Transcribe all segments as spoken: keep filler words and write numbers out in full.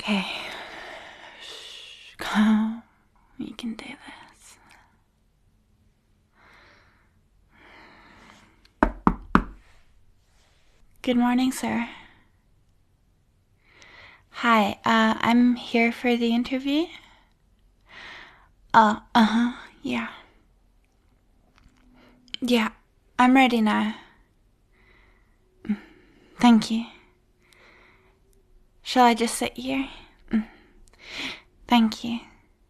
Okay. Shh, calm. You can do this. Good morning, sir. Hi, uh, I'm here for the interview. Oh, uh-huh, yeah. Yeah, I'm ready now. Thank you. Shall I just sit here? Thank you.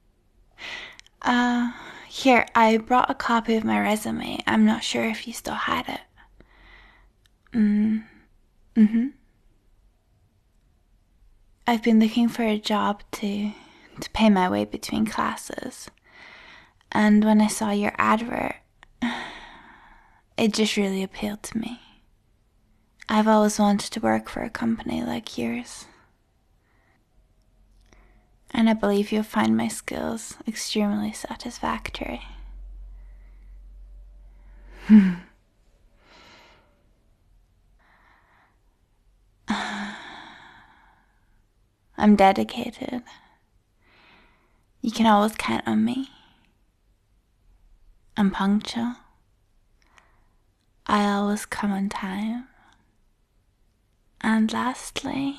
Uh, here, I brought a copy of my resume. I'm not sure if you still had it. Mm, mm-hmm. I've been looking for a job to, to pay my way between classes. And when I saw your advert, it just really appealed to me. I've always wanted to work for a company like yours. And I believe you'll find my skills extremely satisfactory. I'm dedicated. You can always count on me. I'm punctual. I always come on time. And lastly,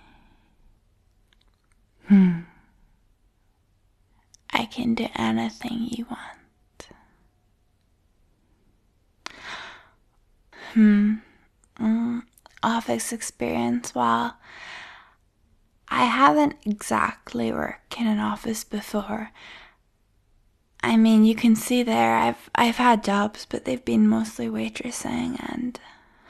hmm, I can do anything you want. Hmm. Mm, office experience. Well, I haven't exactly worked in an office before. I mean, you can see there, I've I've had jobs, but they've been mostly waitressing and...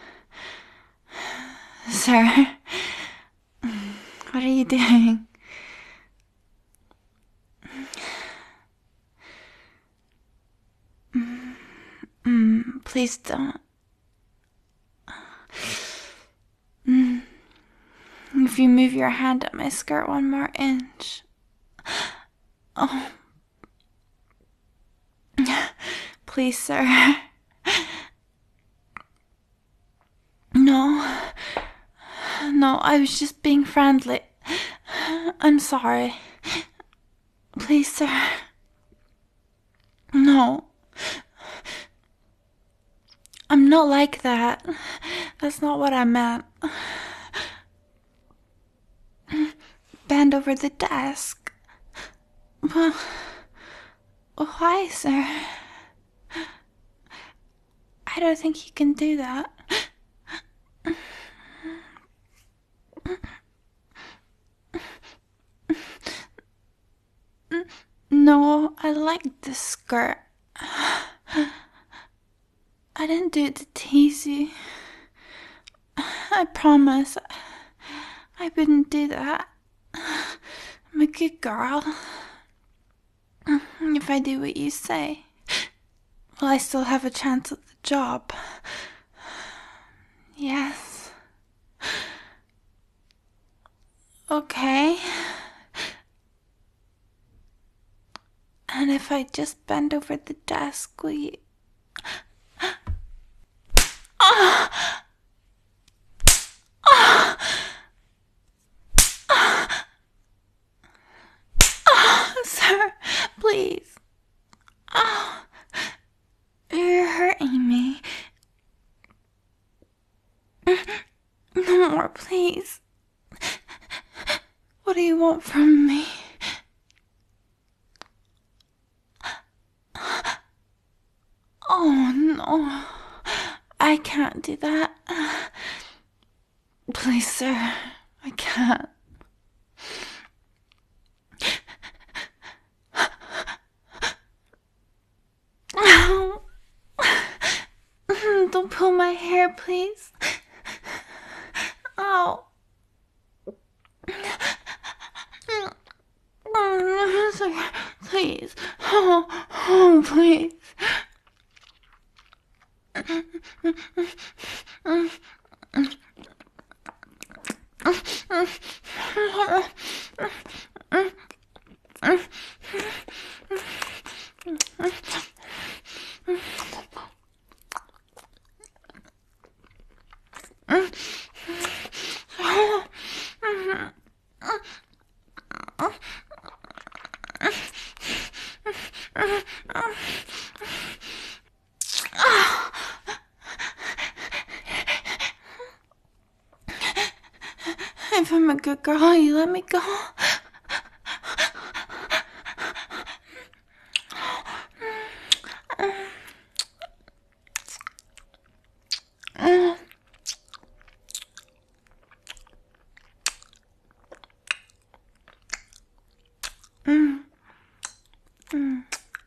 Sir, what are you doing? Mm, please don't. Mm. If you move your hand up my skirt one more inch. Oh. Please, sir. No. No, I was just being friendly. I'm sorry. Please, sir. No. I'm not like that. That's not what I meant. Bend over the desk. Well, why, sir? I don't think you can do that. No, I like this skirt. I didn't do it to tease you. I promise. I wouldn't do that. I'm a good girl. If I do what you say, will I still have a chance at the job? Yes. Okay. And if I just bend over the desk, will you... Oh! Oh! Oh, sir, please. Oh, you're hurting me. No more, please. What do you want from me? Oh, no. I can't do that. Please, sir, I can't. Don't pull my hair, please. Oh. Oh, please. Oh, oh, please. If I'm a good girl, you let me go. Mm. Mm.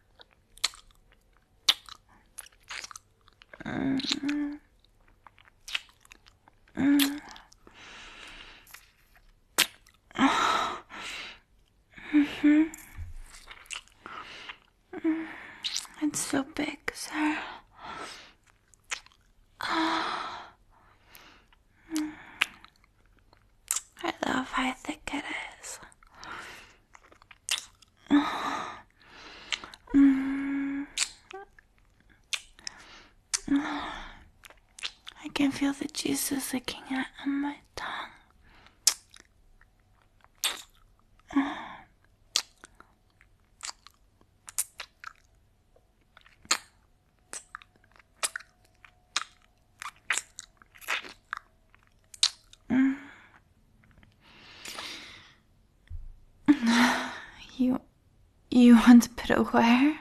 Mm. Mm. Mm-hmm. Mm. It's so big, sir. I love how thick it is. Mm. I can feel the juices licking out on my tongue. Mm. You, you want to put it where?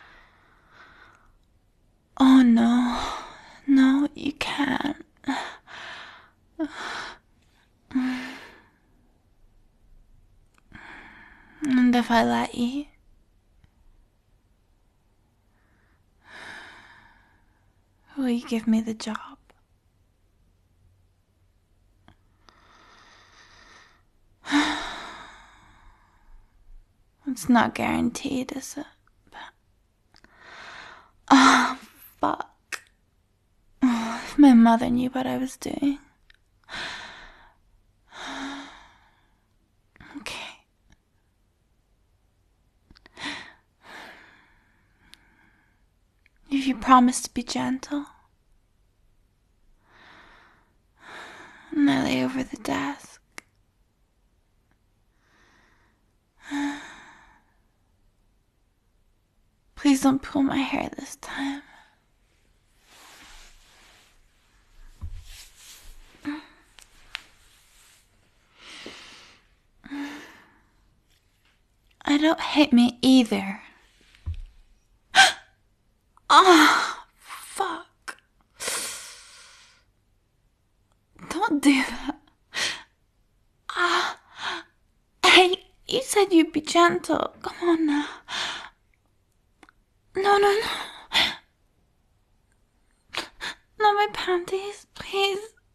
Oh no, no, you can't. And if I let you? Will you give me the job? It's not guaranteed, is it? But... Oh, fuck. Oh, if my mother knew what I was doing. Okay. If you promise to be gentle. And I lay over the desk. Please don't pull my hair this time. I don't hate me either. Ah, oh, fuck. Don't do that. Ah, hey, you said you'd be gentle. Come on now. No, no, no. Not my panties, please.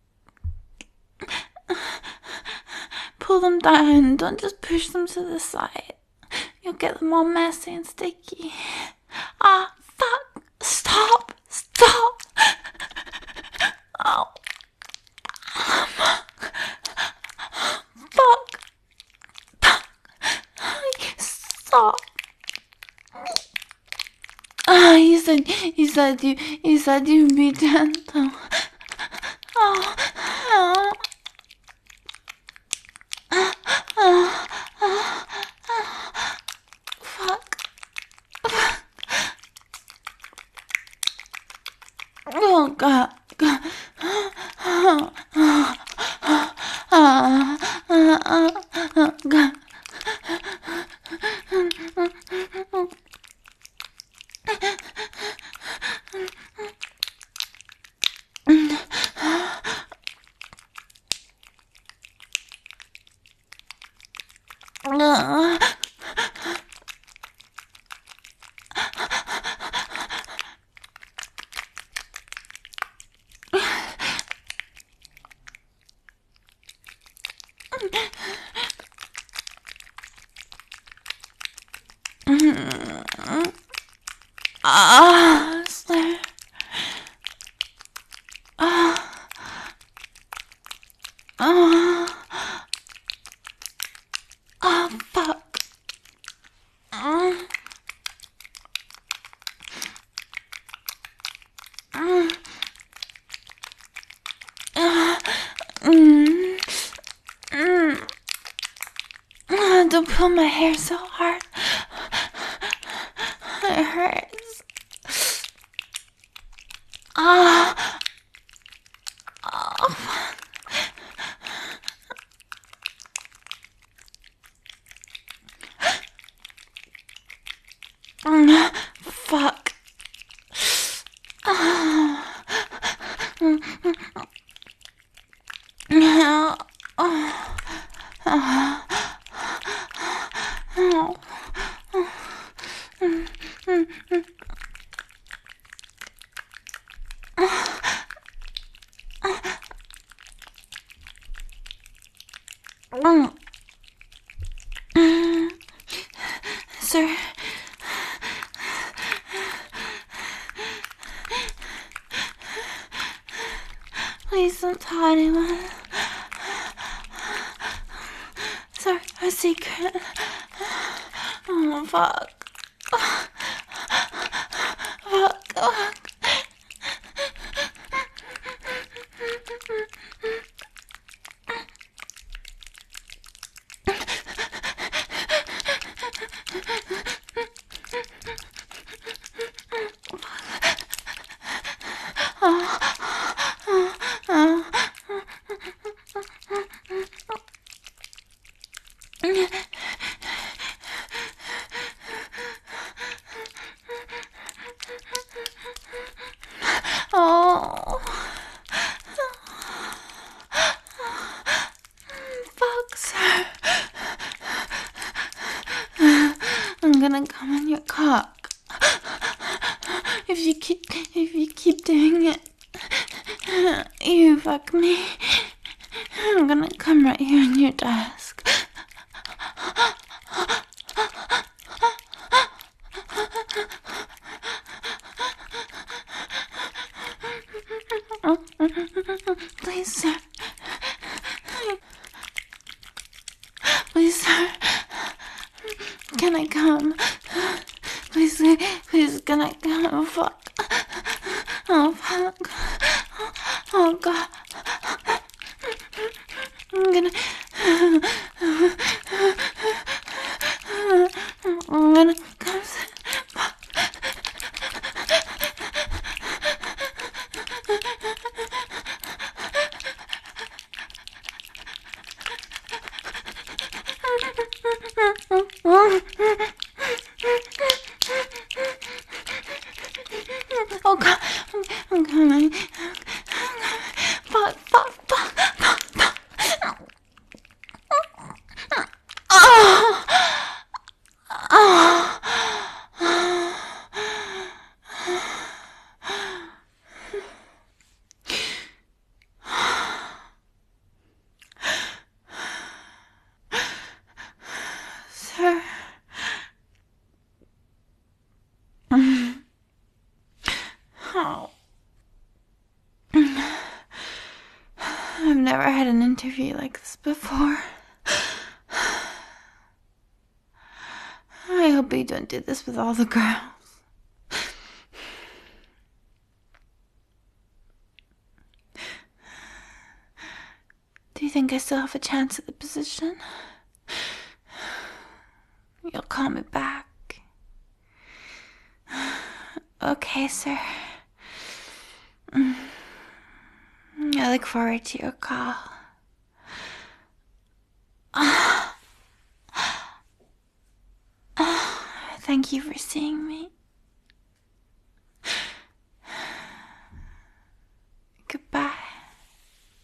Pull them down. Don't just push them to the side. You'll get them all messy and sticky. Ah, fuck. Stop. Stop. Oh. Fuck. Fuck. Stop. Ah, you said, you said you, you said you'd be gentle. Oh. Oh. Oh. Oh. Fuck. Oh, God. God. Oh, oh, oh, oh, oh, God. Ah, Slayer. Ah. Ah. Ah, fuck. Ah. Ah. Ah. Mm. Mm. Ah, don't pull my hair so hard. It hurts. Ah. Oh. Sir, please don't tell anyone. Sir, a secret. Oh, fuck. Fuck, fuck. Oh, fuck, sir. I'm gonna come in your cock. If you keep, if you keep doing it, you fuck me. I'm gonna come right here in your desk. Please, sir. Please, sir. Can I come? Please, please, can I come? Oh, fuck. Oh, fuck. Oh, God. I'm gonna... I'm gonna come... Oh, God. I'm, I'm coming. Fuck, fuck, fuck, fuck, fuck. Oh. Oh. Sir. Oh. I've never had an interview like this before. I hope you don't do this with all the girls. Do you think I still have a chance at the position? You'll call me back. Okay, sir. I look forward to your call. Thank you for seeing me.